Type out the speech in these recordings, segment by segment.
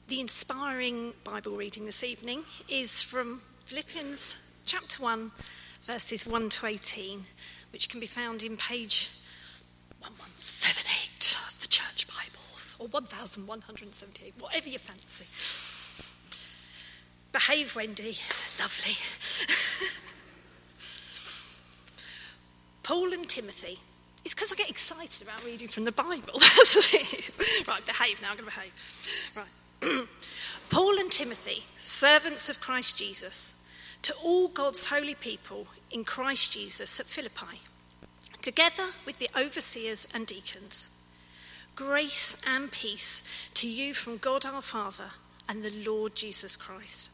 The inspiring Bible reading this evening is from Philippians chapter 1, verses 1 to 18, which can be found in page 1178 of the Church Bibles, or 1178, whatever you fancy. Behave, Wendy. Lovely. Paul and Timothy. It's because I get excited about reading from the Bible. That's what it is. Right, behave now. I'm going to behave. Right. Paul and Timothy, servants of Christ Jesus, to all God's holy people in Christ Jesus at Philippi, together with the overseers and deacons, grace and peace to you from God our Father and the Lord Jesus Christ.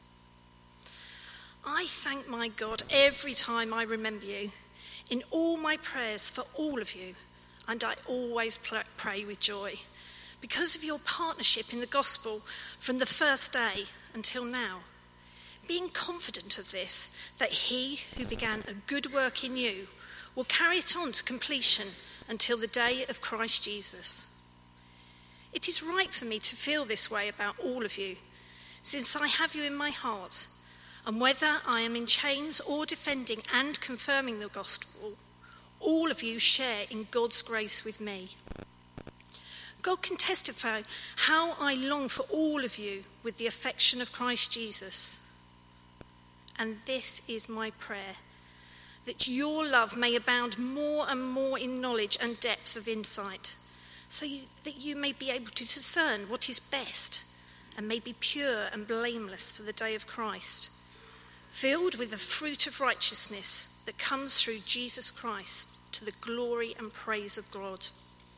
I thank my God every time I remember you in all my prayers for all of you, and I always pray with joy because of your partnership in the gospel from the first day until now, being confident of this, that he who began a good work in you will carry it on to completion until the day of Christ Jesus. It is right for me to feel this way about all of you, since I have you in my heart, and whether I am in chains or defending and confirming the gospel, all of you share in God's grace with me. God can testify how I long for all of you with the affection of Christ Jesus. And this is my prayer, that your love may abound more and more in knowledge and depth of insight, so that you may be able to discern what is best and may be pure and blameless for the day of Christ, filled with the fruit of righteousness that comes through Jesus Christ to the glory and praise of God.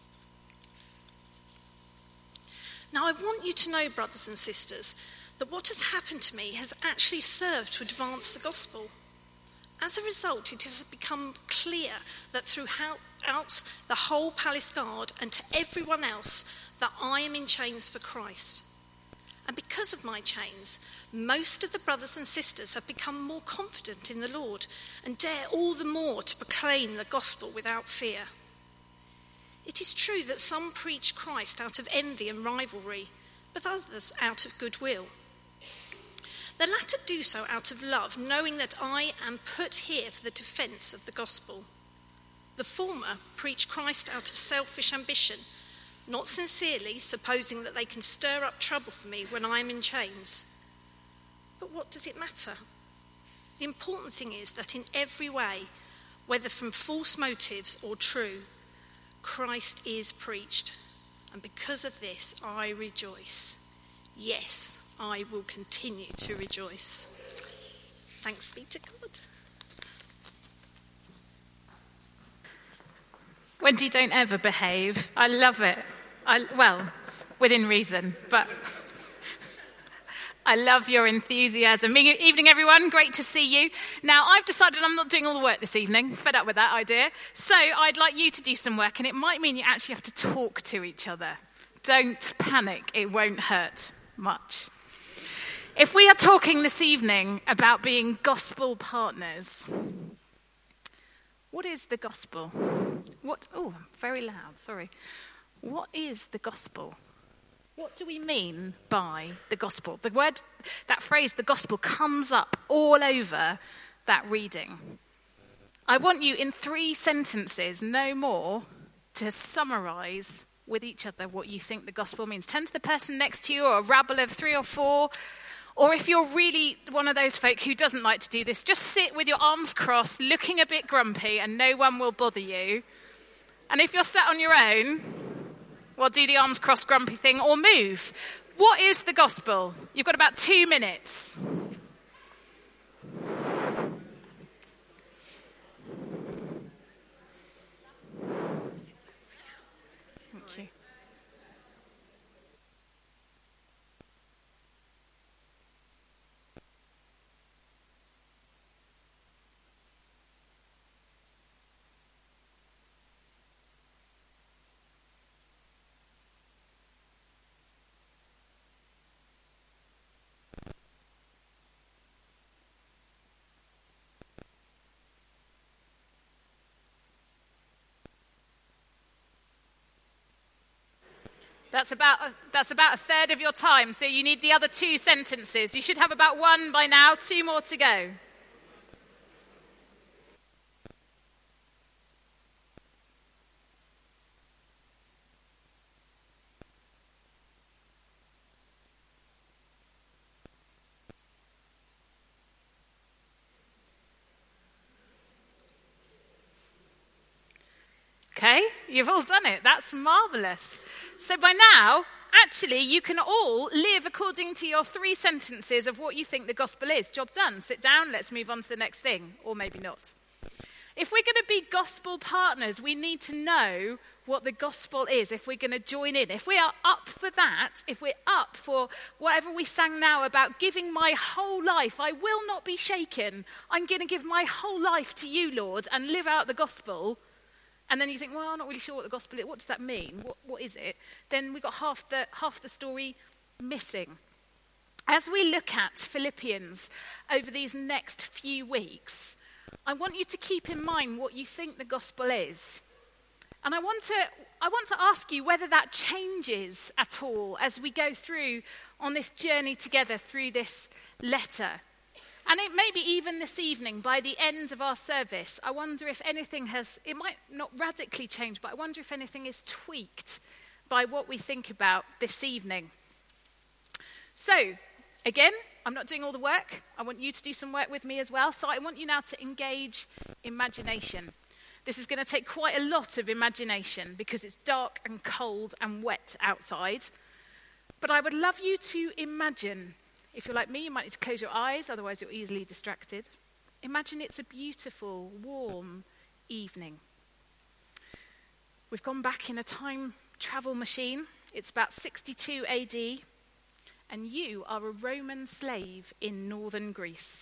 Now, I want you to know, brothers and sisters, that what has happened to me has actually served to advance the gospel. As a result, it has become clear that throughout the whole palace guard and to everyone else that I am in chains for Christ. And because of my chains, most of the brothers and sisters have become more confident in the Lord and dare all the more to proclaim the gospel without fear. It is true that some preach Christ out of envy and rivalry, but others out of goodwill. The latter do so out of love, knowing that I am put here for the defence of the gospel. The former preach Christ out of selfish ambition, not sincerely, supposing that they can stir up trouble for me when I am in chains. But what does it matter? The important thing is that in every way, whether from false motives or true, Christ is preached, and because of this I rejoice. Yes, I will continue to rejoice. Thanks be to God. Wendy, don't ever behave. I love it. Well, within reason, but I love your enthusiasm. Evening, everyone. Great to see you. Now, I've decided I'm not doing all the work this evening. Fed up with that idea. So I'd like you to do some work, and it might mean you actually have to talk to each other. Don't panic. It won't hurt much. If we are talking this evening about being gospel partners, what is the gospel? Oh, very loud, sorry. What is the gospel? What do we mean by the gospel? The word, that phrase, the gospel, comes up all over that reading. I want you in 3 sentences, no more, to summarise with each other what you think the gospel means. Turn to the person next to you, or a rabble of 3 or 4. Or if you're really one of those folk who doesn't like to do this, just sit with your arms crossed, looking a bit grumpy, and no one will bother you. And if you're sat on your own, well, do the arms crossed grumpy thing or move. What is the gospel? You've got about 2 minutes. Thank you. That's about a third of your time, so you need the other 2 sentences. You should have about 1 by now, 2 more to go. Okay, you've all done it. That's marvellous. So by now, actually, you can all live according to your 3 sentences of what you think the gospel is. Job done. Sit down, let's move on to the next thing. Or maybe not. If we're going to be gospel partners, we need to know what the gospel is if we're going to join in. If we are up for that, if we're up for whatever we sang now about giving my whole life, I will not be shaken. I'm going to give my whole life to you, Lord, and live out the gospel. And then you think, well, I'm not really sure what the gospel is. What does that mean? What is it? Then we've got half the story missing. As we look at Philippians over these next few weeks, I want you to keep in mind what you think the gospel is. And I want to ask you whether that changes at all as we go through on this journey together through this letter. And it may be even this evening, by the end of our service, I wonder if anything it might not radically change, but I wonder if anything is tweaked by what we think about this evening. So, again, I'm not doing all the work. I want you to do some work with me as well. So I want you now to engage imagination. This is going to take quite a lot of imagination because it's dark and cold and wet outside. But I would love you to imagine. If you're like me, you might need to close your eyes, otherwise you're easily distracted. Imagine it's a beautiful, warm evening. We've gone back in a time travel machine. It's about 62 AD, and you are a Roman slave in northern Greece.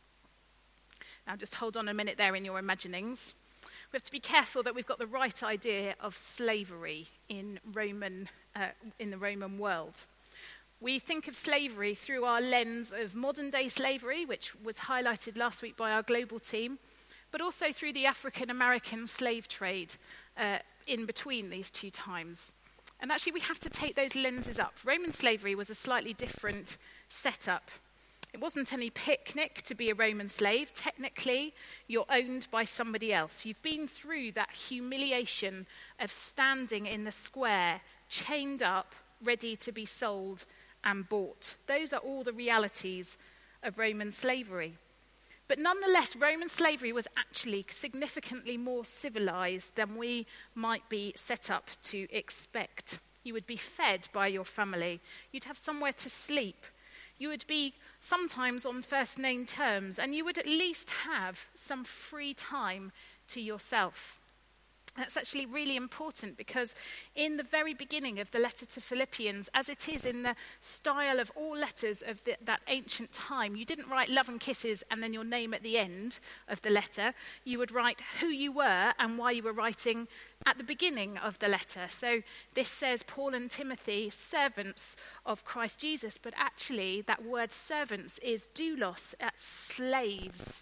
Now just hold on a minute there in your imaginings. We have to be careful that we've got the right idea of slavery in the Roman world. We think of slavery through our lens of modern-day slavery, which was highlighted last week by our global team, but also through the African-American slave trade in between these 2 times. And actually, we have to take those lenses up. Roman slavery was a slightly different setup. It wasn't any picnic to be a Roman slave. Technically, you're owned by somebody else. You've been through that humiliation of standing in the square, chained up, ready to be sold and bought. Those are all the realities of Roman slavery. But nonetheless, Roman slavery was actually significantly more civilized than we might be set up to expect. You would be fed by your family. You'd have somewhere to sleep. You would be sometimes on first name terms, and you would at least have some free time to yourself. That's actually really important because in the very beginning of the letter to Philippians, as it is in the style of all letters of that ancient time, you didn't write love and kisses and then your name at the end of the letter. You would write who you were and why you were writing at the beginning of the letter. So this says Paul and Timothy, servants of Christ Jesus, but actually that word servants is doulos, that's slaves.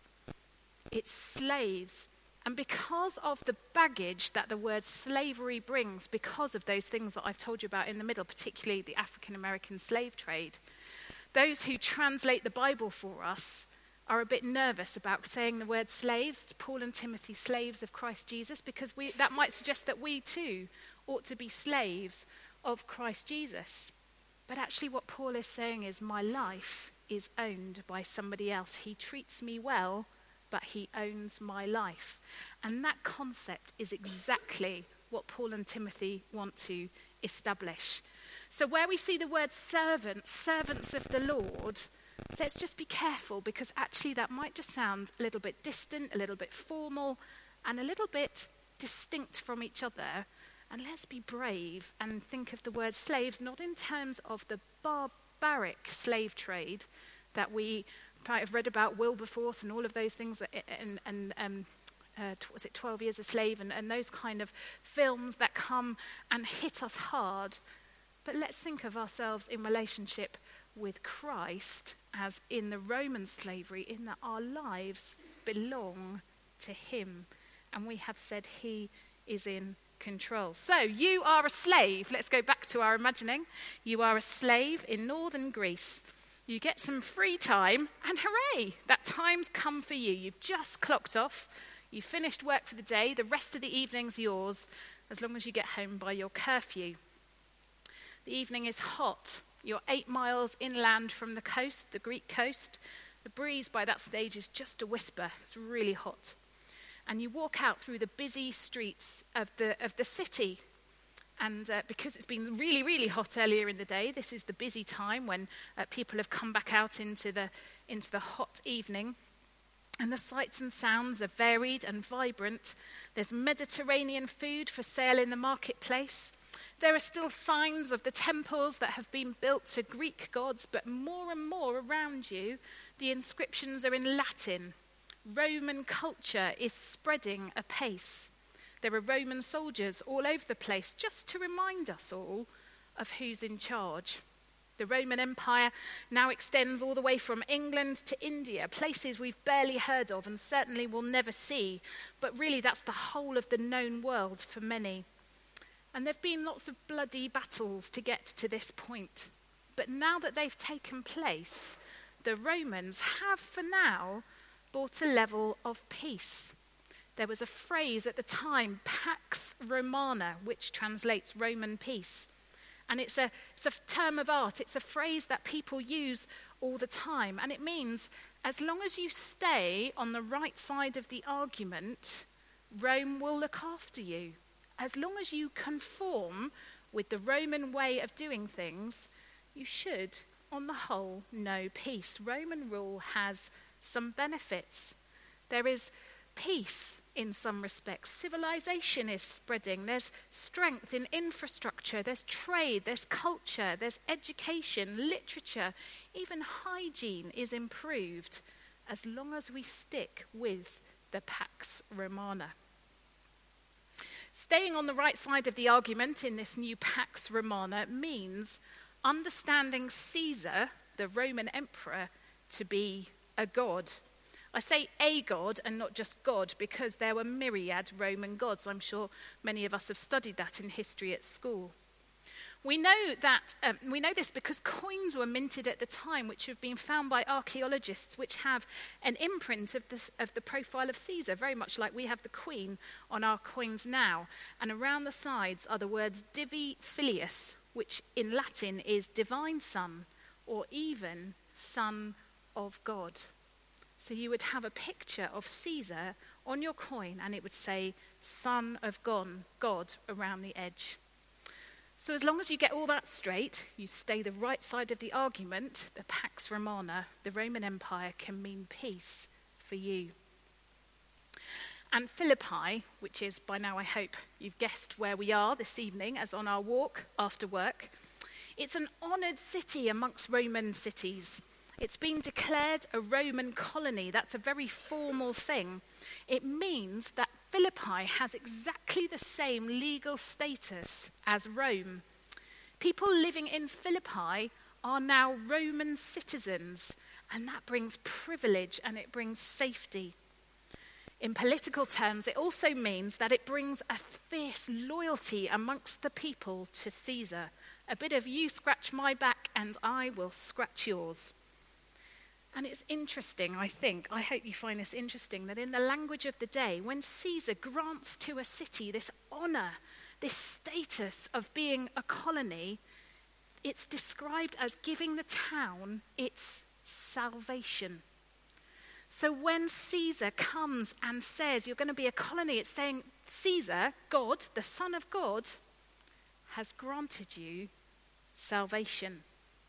It's slaves. And because of the baggage that the word slavery brings, because of those things that I've told you about in the middle, particularly the African-American slave trade, those who translate the Bible for us are a bit nervous about saying the word slaves, to Paul and Timothy, slaves of Christ Jesus, because that might suggest that we too ought to be slaves of Christ Jesus. But actually what Paul is saying is my life is owned by somebody else. He treats me well, but he owns my life. And that concept is exactly what Paul and Timothy want to establish. So where we see the word servants of the Lord, let's just be careful, because actually that might just sound a little bit distant, a little bit formal, and a little bit distinct from each other. And let's be brave and think of the word slaves not in terms of the barbaric slave trade that we I've read about Wilberforce and all of those things, and 12 Years a Slave, and those kind of films that come and hit us hard. But let's think of ourselves in relationship with Christ as in the Roman slavery, in that our lives belong to him. And we have said he is in control. So you are a slave. Let's go back to our imagining. You are a slave in northern Greece. You get some free time, and hooray, that time's come for you. You've just clocked off. You've finished work for the day. The rest of the evening's yours, as long as you get home by your curfew. The evening is hot. You're 8 miles inland from the coast, the Greek coast. The breeze by that stage is just a whisper. It's really hot. And you walk out through the busy streets of the city. And because it's been really, really hot earlier in the day, this is the busy time when people have come back out into the hot evening. And the sights and sounds are varied and vibrant. There's Mediterranean food for sale in the marketplace. There are still signs of the temples that have been built to Greek gods, but more and more around you, the inscriptions are in Latin. Roman culture is spreading apace. There are Roman soldiers all over the place, just to remind us all of who's in charge. The Roman Empire now extends all the way from England to India, places we've barely heard of and certainly will never see, but really that's the whole of the known world for many. And there have been lots of bloody battles to get to this point. But now that they've taken place, the Romans have, for now, brought a level of peace. There was a phrase at the time, Pax Romana, which translates Roman peace. And it's a term of art. It's a phrase that people use all the time. And it means as long as you stay on the right side of the argument, Rome will look after you. As long as you conform with the Roman way of doing things, you should, on the whole, know peace. Roman rule has some benefits. There is peace in some respects. Civilization is spreading. There's strength in infrastructure. There's trade. There's culture. There's education, literature. Even hygiene is improved as long as we stick with the Pax Romana. Staying on the right side of the argument in this new Pax Romana means understanding Caesar, the Roman emperor, to be a god. I say a god and not just God because there were myriad Roman gods. I'm sure many of us have studied that in history at school. We know this because coins were minted at the time, which have been found by archaeologists, which have an imprint of the profile of Caesar, very much like we have the Queen on our coins now. And around the sides are the words Divi Filius, which in Latin is divine son, or even son of God. So you would have a picture of Caesar on your coin, and it would say son of God around the edge. So as long as you get all that straight, you stay the right side of the argument, the Pax Romana, the Roman Empire can mean peace for you. And Philippi, which is by now I hope you've guessed where we are this evening as on our walk after work, it's an honoured city amongst Roman cities. It's been declared a Roman colony. That's a very formal thing. It means that Philippi has exactly the same legal status as Rome. People living in Philippi are now Roman citizens, and that brings privilege and it brings safety. In political terms, it also means that it brings a fierce loyalty amongst the people to Caesar. A bit of you scratch my back and I will scratch yours. And it's interesting, I hope you find this interesting, that in the language of the day, when Caesar grants to a city this honour, this status of being a colony, it's described as giving the town its salvation. So when Caesar comes and says you're going to be a colony, it's saying Caesar, God, the Son of God, has granted you salvation.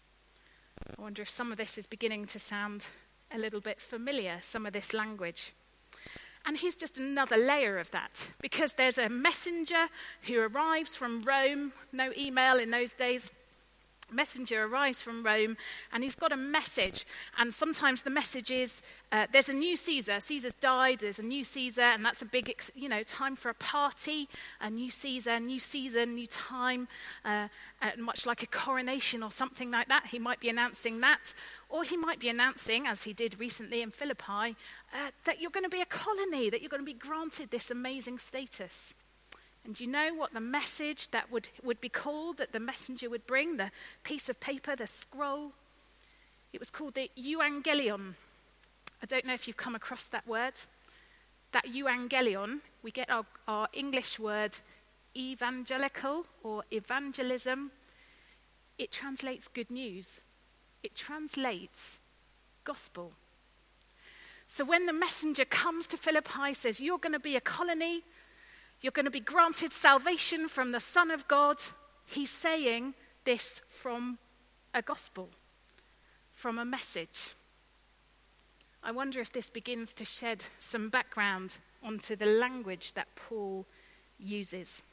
I wonder if some of this is beginning to sound a little bit familiar, some of this language. And here's just another layer of that, because there's a messenger who arrives from Rome, no email in those days. Messenger arrives from Rome and he's got a message, and sometimes the message is there's a new Caesar. Caesar's died, there's a new Caesar, and that's a big time for a party. A new Caesar, new season, new time, much like a coronation or something like that. He might be announcing that, or he might be announcing, as he did recently in Philippi, that you're going to be a colony, that you're going to be granted this amazing status. And do you know what the message that would be called, that the messenger would bring, the piece of paper, the scroll? It was called the Euangelion. I don't know if you've come across that word. That Euangelion, we get our English word evangelical or evangelism. It translates good news. It translates gospel. So when the messenger comes to Philippi, says, you're going to be a colony, you're going to be granted salvation from the Son of God, he's saying this from a gospel, from a message. I wonder if this begins to shed some background onto the language that Paul uses.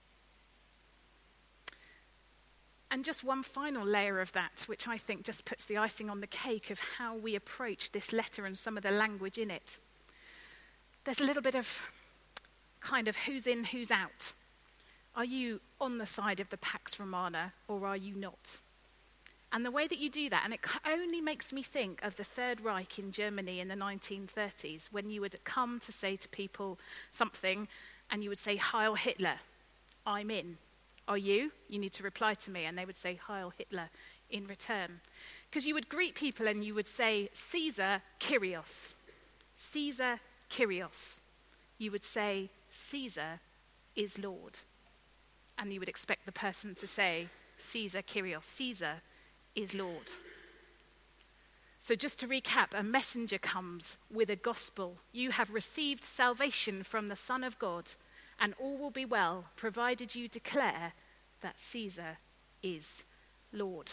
And just one final layer of that, which I think just puts the icing on the cake of how we approach this letter and some of the language in it. There's a little bit of kind of who's in, who's out. Are you on the side of the Pax Romana or are you not? And the way that you do that, and it only makes me think of the Third Reich in Germany in the 1930s, when you would come to say to people something and you would say, Heil Hitler, I'm in. Are you? You need to reply to me. And they would say, Heil Hitler in return. Because you would greet people and you would say, Caesar Kyrios. Caesar Kyrios. You would say, Caesar is Lord. And you would expect the person to say, Caesar Kyrios. Caesar is Lord. So just to recap, a messenger comes with a gospel. You have received salvation from the Son of God, and all will be well, provided you declare that Caesar is Lord.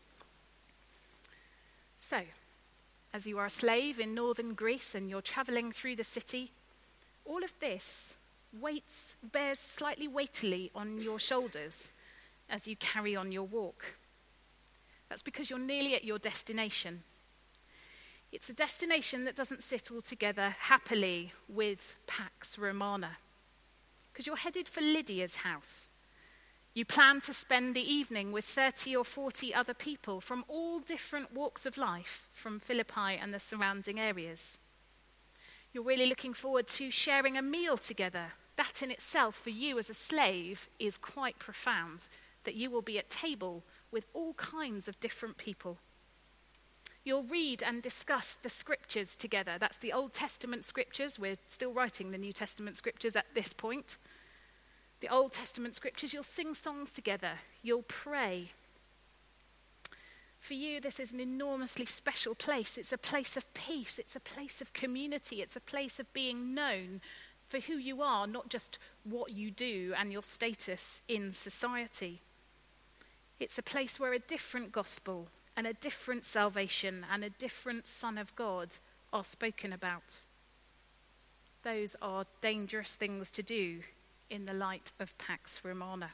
So, as you are a slave in northern Greece and you're travelling through the city, all of this bears slightly weightily on your shoulders as you carry on your walk. That's because you're nearly at your destination. It's a destination that doesn't sit altogether happily with Pax Romana, because you're headed for Lydia's house. You plan to spend the evening with 30 or 40 other people from all different walks of life from Philippi and the surrounding areas. You're really looking forward to sharing a meal together. That in itself, for you as a slave, is quite profound, that you will be at table with all kinds of different people. You'll read and discuss the scriptures together. That's the Old Testament scriptures. We're still writing the New Testament scriptures at this point. The Old Testament scriptures, you'll sing songs together. You'll pray. For you, this is an enormously special place. It's a place of peace. It's a place of community. It's a place of being known for who you are, not just what you do and your status in society. It's a place where a different gospel and a different salvation and a different Son of God are spoken about. Those are dangerous things to do in the light of Pax Romana.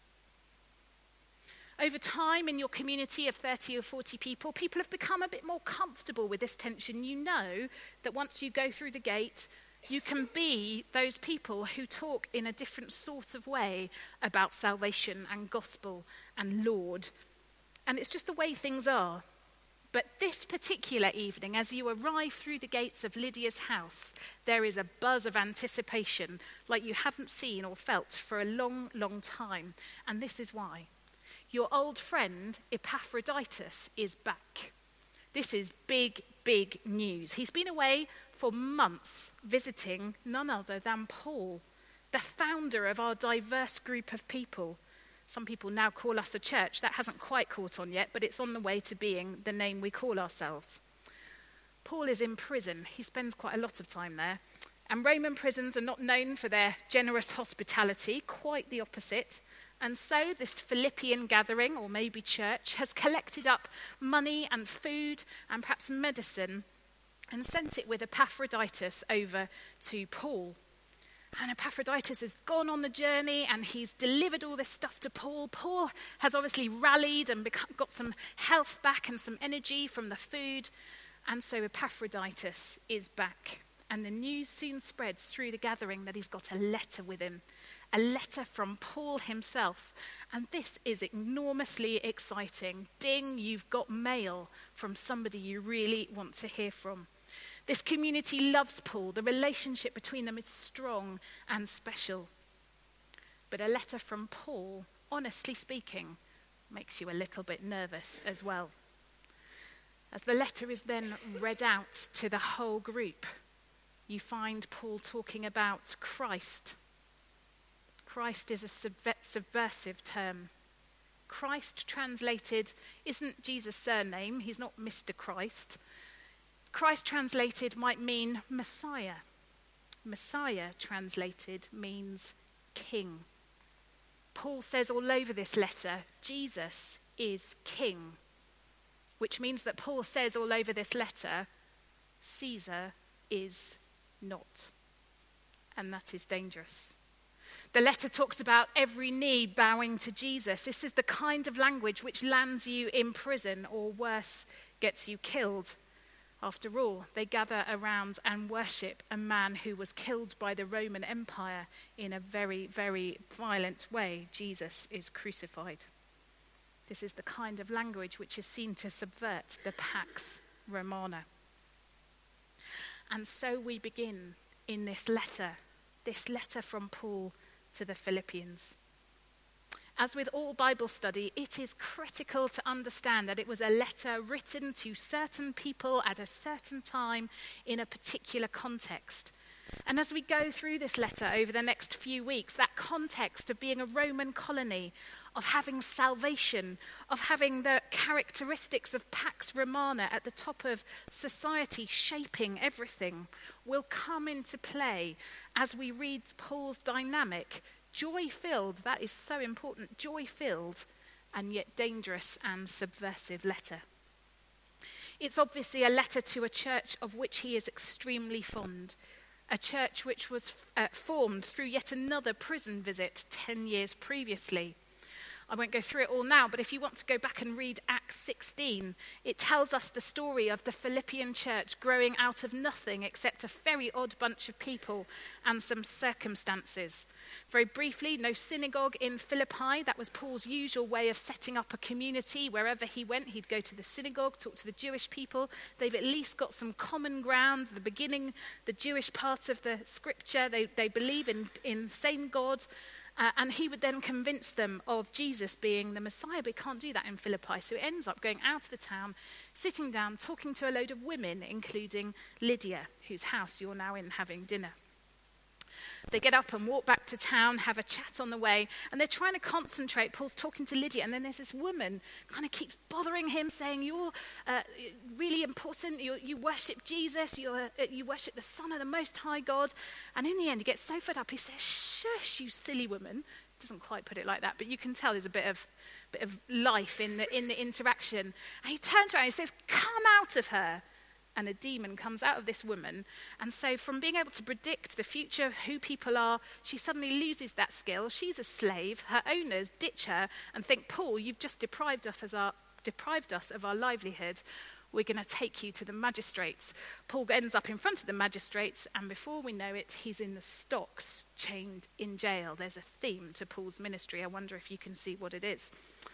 Over time, in your community of 30 or 40 people, people have become a bit more comfortable with this tension. You know that once you go through the gate, you can be those people who talk in a different sort of way about salvation and gospel and Lord. And it's just the way things are. But this particular evening, as you arrive through the gates of Lydia's house, there is a buzz of anticipation like you haven't seen or felt for a long, long time. And this is why. Your old friend Epaphroditus is back. This is big, big news. He's been away for months visiting none other than Paul, the founder of our diverse group of people. Some people now call us a church. That hasn't quite caught on yet, but it's on the way to being the name we call ourselves. Paul is in prison. He spends quite a lot of time there. And Roman prisons are not known for their generous hospitality, quite the opposite. And so this Philippian gathering, or maybe church, has collected up money and food and perhaps medicine and sent it with Epaphroditus over to Paul. And Epaphroditus has gone on the journey and he's delivered all this stuff to Paul. Paul has obviously rallied and got some health back and some energy from the food. And so Epaphroditus is back. And the news soon spreads through the gathering that he's got a letter with him. A letter from Paul himself. And this is enormously exciting. Ding, you've got mail from somebody you really want to hear from. This community loves Paul. The relationship between them is strong and special. But a letter from Paul, honestly speaking, makes you a little bit nervous as well. As the letter is then read out to the whole group, you find Paul talking about Christ. Christ is a subversive term. Christ translated isn't Jesus' surname. He's not Mr. Christ. Christ translated might mean Messiah. Messiah translated means king. Paul says all over this letter, Jesus is king, which means that Paul says all over this letter, Caesar is not. And that is dangerous. The letter talks about every knee bowing to Jesus. This is the kind of language which lands you in prison or worse, gets you killed. After all, they gather around and worship a man who was killed by the Roman Empire in a very, very violent way. Jesus is crucified. This is the kind of language which is seen to subvert the Pax Romana. And so we begin in this letter from Paul to the Philippians. As with all Bible study, it is critical to understand that it was a letter written to certain people at a certain time in a particular context. And as we go through this letter over the next few weeks, that context of being a Roman colony, of having salvation, of having the characteristics of Pax Romana at the top of society shaping everything, will come into play as we read Paul's dynamic, joy-filled, that is so important, joy-filled and yet dangerous and subversive letter. It's obviously a letter to a church of which he is extremely fond, a church which was formed through yet another prison visit 10 years previously. I won't go through it all now, but if you want to go back and read Acts 16, it tells us the story of the Philippian church growing out of nothing except a very odd bunch of people and some circumstances. Very briefly, no synagogue in Philippi. That was Paul's usual way of setting up a community. Wherever he went, he'd go to the synagogue, talk to the Jewish people. They've at least got some common ground. The beginning, the Jewish part of the scripture, they believe in the same God. And he would then convince them of Jesus being the Messiah, but he can't do that in Philippi. So he ends up going out of the town, sitting down, talking to a load of women, including Lydia, whose house you're now in having dinner. They get up and walk back to town, have a chat on the way, and they're trying to concentrate. Paul's talking to Lydia, and then there's this woman kind of keeps bothering him, saying, you're really important, you worship Jesus, you worship the Son of the Most High God. And in the end, he gets so fed up, he says, shush, you silly woman. Doesn't quite put it like that, but you can tell there's a bit of life in the interaction. And he turns around and he says, come out of her. And a demon comes out of this woman. And so from being able to predict the future of who people are, she suddenly loses that skill. She's a slave. Her owners ditch her and think, Paul, you've just deprived us of our livelihood. We're going to take you to the magistrates. Paul ends up in front of the magistrates, and before we know it, he's in the stocks, chained in jail. There's a theme to Paul's ministry. I wonder if you can see what it is.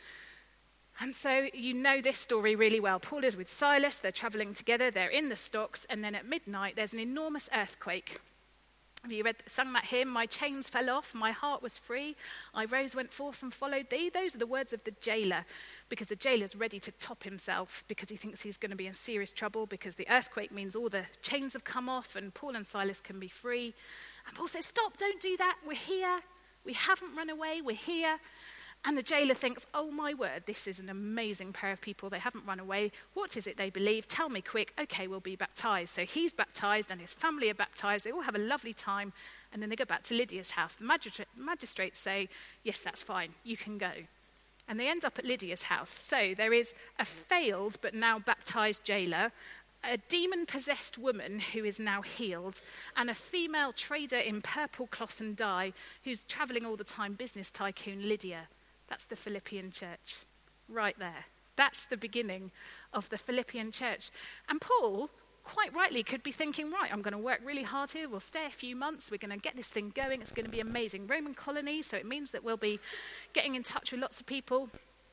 And so you know this story really well. Paul is with Silas, they're traveling together, they're in the stocks, and then at midnight there's an enormous earthquake. Have you sung that hymn, my chains fell off, my heart was free, I rose, went forth and followed thee? Those are the words of the jailer, because the jailer's ready to top himself, because he thinks he's going to be in serious trouble, because the earthquake means all the chains have come off and Paul and Silas can be free. And Paul says, stop, don't do that, we're here, we haven't run away, we're here. And the jailer thinks, oh my word, this is an amazing pair of people. They haven't run away. What is it they believe? Tell me quick. Okay, we'll be baptized. So he's baptized and his family are baptized. They all have a lovely time. And then they go back to Lydia's house. The magistrates say, yes, that's fine. You can go. And they end up at Lydia's house. So there is a failed but now baptized jailer, a demon-possessed woman who is now healed, and a female trader in purple cloth and dye who's traveling all the time, business tycoon Lydia. That's the Philippian church, right there. That's the beginning of the Philippian church. And Paul, quite rightly, could be thinking, right, I'm going to work really hard here. We'll stay a few months. We're going to get this thing going. It's going to be amazing. Roman colony, so it means that we'll be getting in touch with lots of people.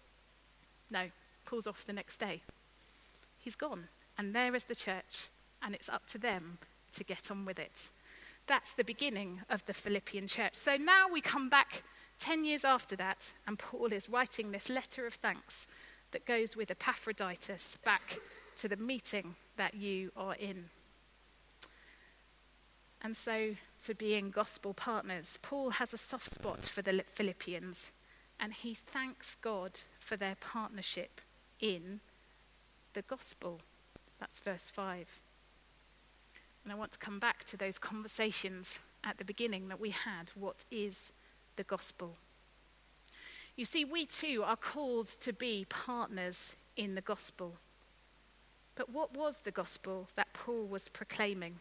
No, Paul's off the next day. He's gone. And there is the church. And it's up to them to get on with it. That's the beginning of the Philippian church. So now we come back 10 years after that, and Paul is writing this letter of thanks that goes with Epaphroditus back to the meeting that you are in. And so, to being gospel partners, Paul has a soft spot for the Philippians, and he thanks God for their partnership in the gospel. That's verse 5. And I want to come back to those conversations at the beginning that we had. What is the gospel? You see, we too are called to be partners in the gospel. But what was the gospel that Paul was proclaiming?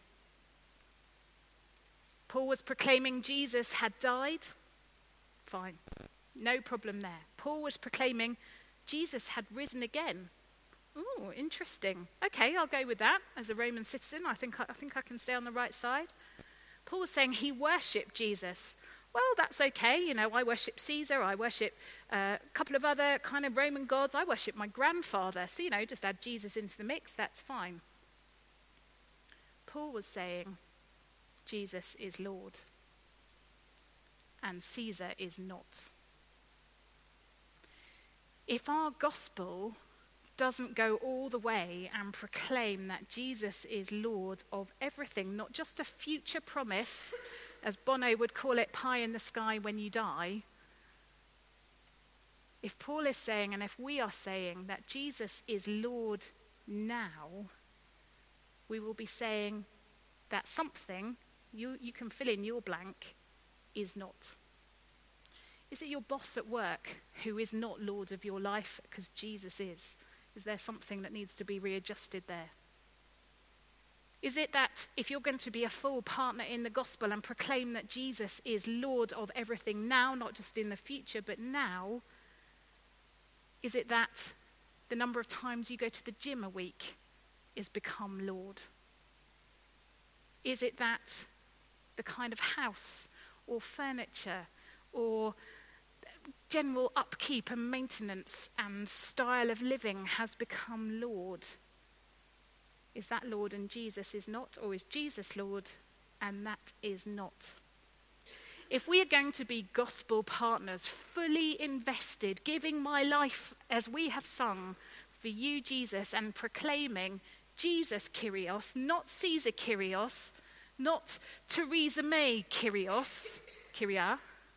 Paul was proclaiming Jesus had died. Fine. No problem there. Paul was proclaiming Jesus had risen again. Oh, interesting. Okay, I'll go with that. As a Roman citizen, I think I can stay on the right side. Paul was saying he worshipped Jesus. Well, that's okay. I worship Caesar. I worship a couple of other kind of Roman gods. I worship my grandfather. So, just add Jesus into the mix. That's fine. Paul was saying Jesus is Lord and Caesar is not. If our gospel doesn't go all the way and proclaim that Jesus is Lord of everything, not just a future promise, as Bono would call it, pie in the sky when you die. If Paul is saying, and if we are saying that Jesus is Lord now, we will be saying that something, you can fill in your blank, is not. Is it your boss at work who is not Lord of your life because Jesus is? Is there something that needs to be readjusted there? Is it that if you're going to be a full partner in the gospel and proclaim that Jesus is Lord of everything now, not just in the future, but now, is it that the number of times you go to the gym a week is become Lord? Is it that the kind of house or furniture or general upkeep and maintenance and style of living has become Lord? Is that Lord and Jesus is not? Or is Jesus Lord and that is not? If we are going to be gospel partners, fully invested, giving my life as we have sung for you, Jesus, and proclaiming Jesus Kyrios, not Caesar Kyrios, not Theresa May Kyria,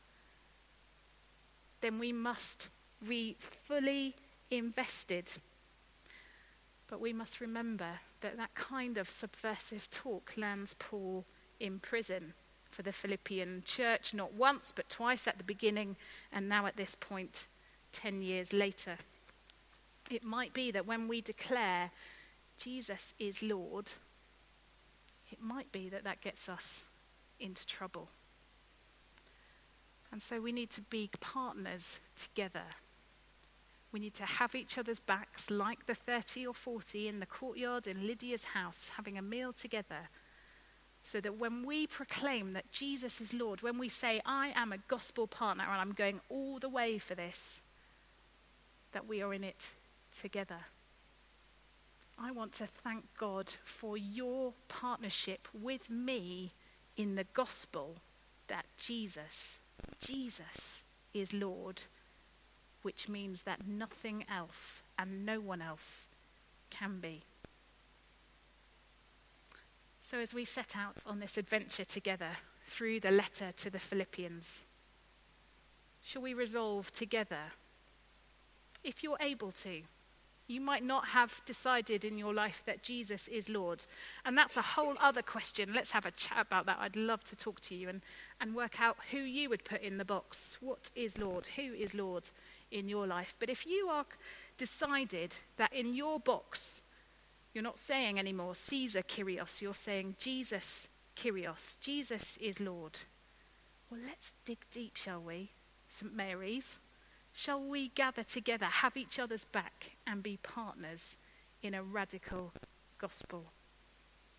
then we must be fully invested. But we must remember that that kind of subversive talk lands Paul in prison for the Philippian church, not once but twice at the beginning, and now at this point, 10 years later. It might be that when we declare Jesus is Lord, it might be that that gets us into trouble. And so we need to be partners together. We need to have each other's backs, like the 30 or 40 in the courtyard in Lydia's house, having a meal together, so that when we proclaim that Jesus is Lord, when we say, I am a gospel partner and I'm going all the way for this, that we are in it together. I want to thank God for your partnership with me in the gospel that Jesus is Lord, which means that nothing else and no one else can be. So as we set out on this adventure together through the letter to the Philippians, shall we resolve together, if you're able to? You might not have decided in your life that Jesus is Lord. And that's a whole other question. Let's have a chat about that. I'd love to talk to you and work out who you would put in the box. What is Lord? Who is Lord in your life? But if you are decided that in your box, you're not saying anymore Caesar Kyrios, you're saying Jesus Kyrios. Jesus is Lord. Well, let's dig deep, shall we? St. Mary's. Shall we gather together, have each other's back, and be partners in a radical gospel?